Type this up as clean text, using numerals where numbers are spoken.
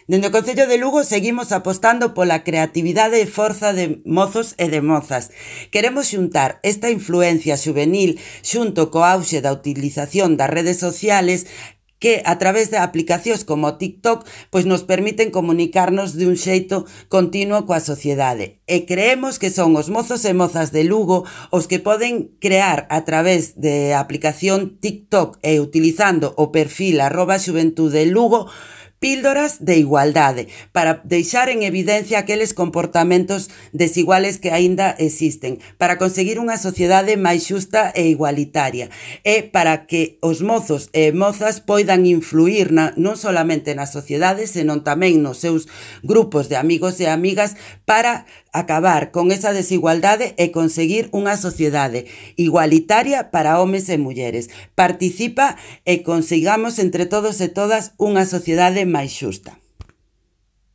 Dende o Concello de Lugo seguimos apostando pola creatividade e forza de mozos e de mozas. Queremos xuntar esta influencia xuvenil xunto co auxe da utilización das redes sociales que a través de aplicacións como TikTok pois nos permiten comunicarnos de un xeito continuo coa sociedade. E creemos que son os mozos e mozas de Lugo os que poden crear a través de aplicación TikTok e utilizando o perfil @xuventudelugo píldoras de igualdade, para deixar en evidencia aqueles comportamentos desiguales que aínda existen, para conseguir unha sociedade máis xusta e igualitaria, e para que os mozos e mozas poidan influir non solamente na sociedade, senón tamén nos seus grupos de amigos e amigas para acabar con esa desigualdade e conseguir unha sociedade igualitaria para homes e mulleres. Participa e consigamos entre todos e todas unha sociedade máis xusta.